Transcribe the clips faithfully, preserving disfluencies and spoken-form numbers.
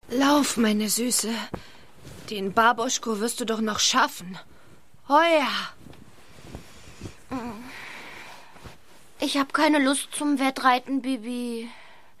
Lauf, meine Süße. Den Baboschko wirst du doch noch schaffen. Oh ja. Ich habe keine Lust zum Wettreiten, Bibi.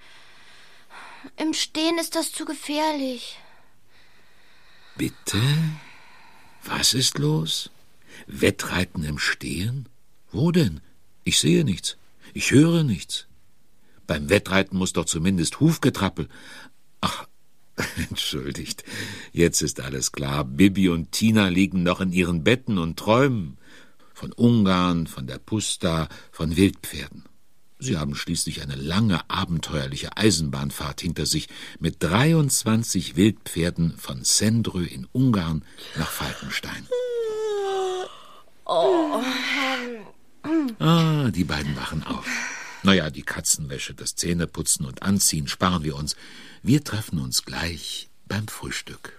Im Stehen ist das zu gefährlich. Bitte? Was ist los? Wettreiten im Stehen? Wo denn? Ich sehe nichts. Ich höre nichts. Beim Wettreiten muss doch zumindest Hufgetrappel. Ach, entschuldigt. Jetzt ist alles klar. Bibi und Tina liegen noch in ihren Betten und träumen. Von Ungarn, von der Pusta, von Wildpferden. Sie haben schließlich eine lange, abenteuerliche Eisenbahnfahrt hinter sich mit dreiundzwanzig Wildpferden von Szendrő in Ungarn nach Falkenstein. Oh. Ah, die beiden wachen auf. Naja, die Katzenwäsche, das Zähneputzen und Anziehen sparen wir uns. Wir treffen uns gleich beim Frühstück.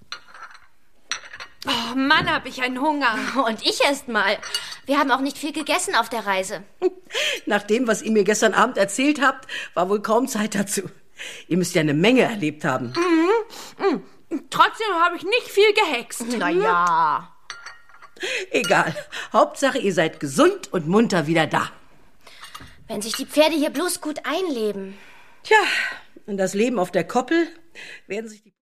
Oh Mann, hab ich einen Hunger. Und ich erst mal. Wir haben auch nicht viel gegessen auf der Reise. Nach dem, was ihr mir gestern Abend erzählt habt, war wohl kaum Zeit dazu. Ihr müsst ja eine Menge erlebt haben. Mhm. Mhm. Trotzdem habe ich nicht viel gehext. Na ja. Egal. Hauptsache, ihr seid gesund und munter wieder da. Wenn sich die Pferde hier bloß gut einleben. Tja, und das Leben auf der Koppel werden sich die